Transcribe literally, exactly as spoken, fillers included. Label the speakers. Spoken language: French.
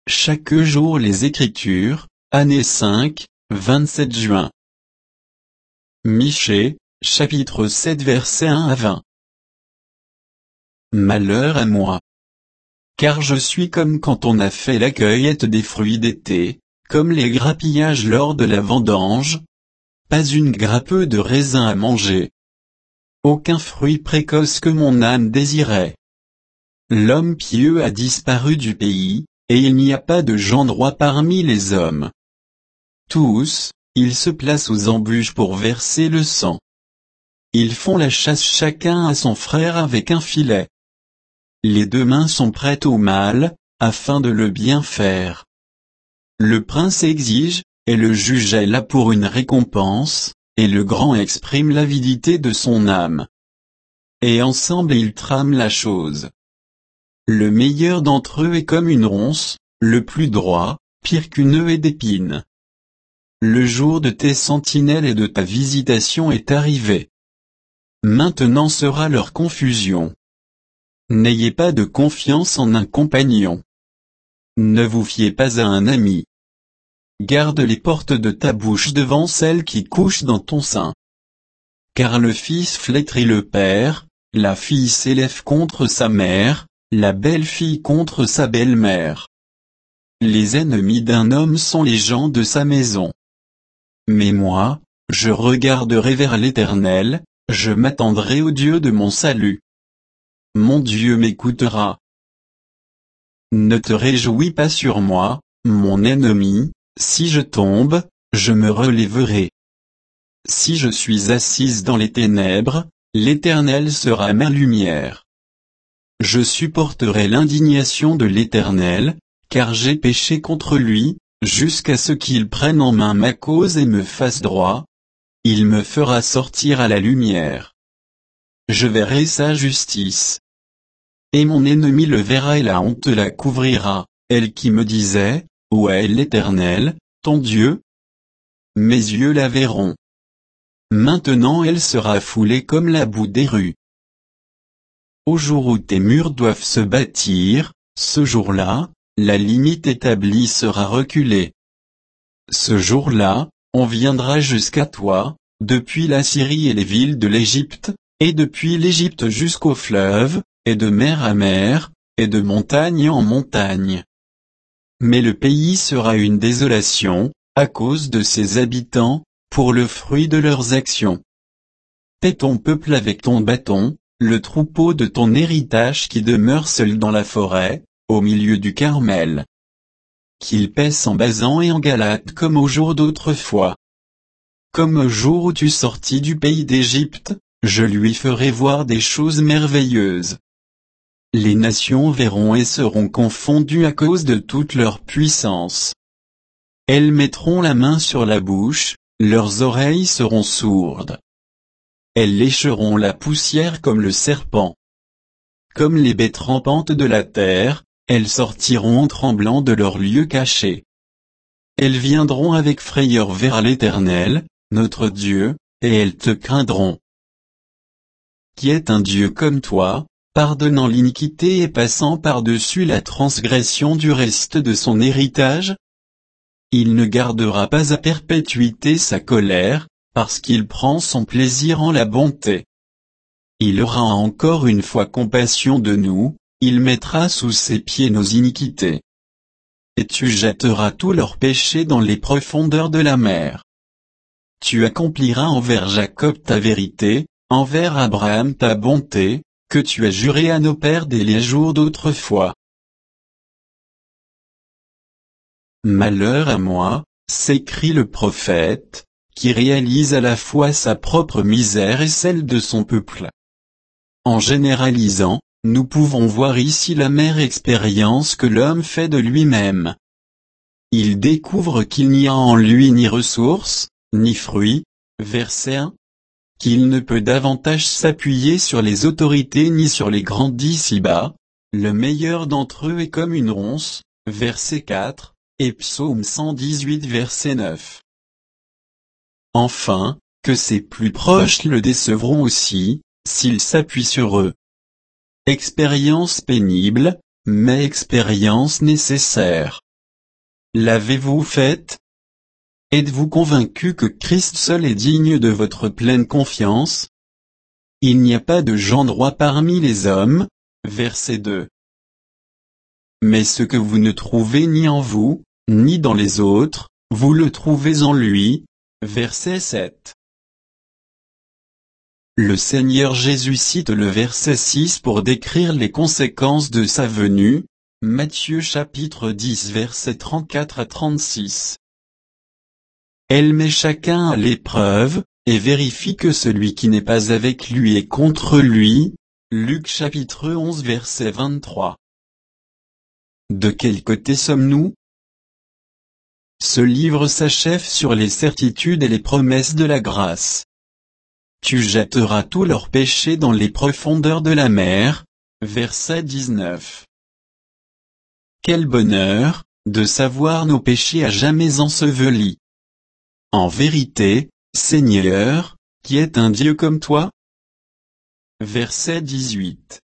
Speaker 1: chaque jour les Écritures, année cinq, vingt-sept juin. Michée, chapitre sept versets un à vingt. Malheur à moi! Car je suis comme quand on a fait la cueillette des fruits d'été, comme les grappillages lors de la vendange. Pas une grappe de raisin à manger. Aucun fruit précoce que mon âme désirait. L'homme pieux a disparu du pays, et il n'y a pas de gens droits parmi les hommes. Tous, ils se placent aux embûches pour verser le sang. Ils font la chasse chacun à son frère avec un filet. Les deux mains sont prêtes au mal, afin de le bien faire. Le prince exige, et le juge est là pour une récompense, et le grand exprime l'avidité de son âme. Et ensemble ils trament la chose. Le meilleur d'entre eux est comme une ronce, le plus droit, pire qu'une haie d'épines. Le jour de tes sentinelles et de ta visitation est arrivé. Maintenant sera leur confusion. N'ayez pas de confiance en un compagnon. Ne vous fiez pas à un ami. Garde les portes de ta bouche devant celle qui couche dans ton sein. Car le fils flétrit le père, la fille s'élève contre sa mère, la belle-fille contre sa belle-mère. Les ennemis d'un homme sont les gens de sa maison. Mais moi, je regarderai vers l'Éternel, je m'attendrai au Dieu de mon salut. Mon Dieu m'écoutera. Ne te réjouis pas sur moi, mon ennemi. Si je tombe, je me relèverai. Si je suis assise dans les ténèbres, l'Éternel sera ma lumière. Je supporterai l'indignation de l'Éternel, car j'ai péché contre lui, jusqu'à ce qu'il prenne en main ma cause et me fasse droit. Il me fera sortir à la lumière. Je verrai sa justice. Et mon ennemi le verra et la honte la couvrira, elle qui me disait, où est l'Éternel, ton Dieu? Mes yeux la verront. Maintenant elle sera foulée comme la boue des rues. Au jour où tes murs doivent se bâtir, ce jour-là, la limite établie sera reculée. Ce jour-là, on viendra jusqu'à toi, depuis la Syrie et les villes de l'Égypte, et depuis l'Égypte jusqu'au fleuve, et de mer à mer, et de montagne en montagne. Mais le pays sera une désolation, à cause de ses habitants, pour le fruit de leurs actions. Paie ton peuple avec ton bâton, le troupeau de ton héritage qui demeure seul dans la forêt, au milieu du Carmel. Qu'il paisse en Basan et en Galate comme au jour d'autrefois. Comme au jour où tu sortis du pays d'Égypte, je lui ferai voir des choses merveilleuses. Les nations verront et seront confondues à cause de toute leur puissance. Elles mettront la main sur la bouche, leurs oreilles seront sourdes. Elles lécheront la poussière comme le serpent. Comme les bêtes rampantes de la terre, elles sortiront en tremblant de leur lieu caché. Elles viendront avec frayeur vers l'Éternel, notre Dieu, et elles te craindront. Qui est un Dieu comme toi, pardonnant l'iniquité et passant par-dessus la transgression du reste de son héritage? Il ne gardera pas à perpétuité sa colère, parce qu'il prend son plaisir en la bonté. Il aura encore une fois compassion de nous, il mettra sous ses pieds nos iniquités. Et tu jetteras tous leurs péchés dans les profondeurs de la mer. Tu accompliras envers Jacob ta vérité, envers Abraham ta bonté, que tu as juré à nos pères dès les jours d'autrefois. Malheur à moi, s'écrie le prophète, qui réalise à la fois sa propre misère et celle de son peuple. En généralisant, nous pouvons voir ici l'amère expérience que l'homme fait de lui-même. Il découvre qu'il n'y a en lui ni ressources, ni fruits, verset un. Qu'il ne peut davantage s'appuyer sur les autorités ni sur les grands d'ici-bas, le meilleur d'entre eux est comme une ronce, verset quatre, et psaume cent dix-huit verset neuf. Enfin, que ses plus proches le décevront aussi, s'il s'appuie sur eux. Expérience pénible, mais expérience nécessaire. L'avez-vous faite? Êtes-vous convaincu que Christ seul est digne de votre pleine confiance? Il n'y a pas de gens droits parmi les hommes. Verset deux. Mais ce que vous ne trouvez ni en vous, ni dans les autres, vous le trouvez en lui. Verset sept. Le Seigneur Jésus cite le verset six pour décrire les conséquences de sa venue. Matthieu chapitre dix versets trente-quatre à trente-six. Elle met chacun à l'épreuve, et vérifie que celui qui n'est pas avec lui est contre lui. Luc chapitre onze verset vingt-trois. De quel côté sommes-nous? Ce livre s'achève sur les certitudes et les promesses de la grâce. Tu jetteras tous leurs péchés dans les profondeurs de la mer. Verset dix-neuf. Quel bonheur, de savoir nos péchés à jamais ensevelis. En vérité, Seigneur, qui est un Dieu comme toi? Verset dix-huit.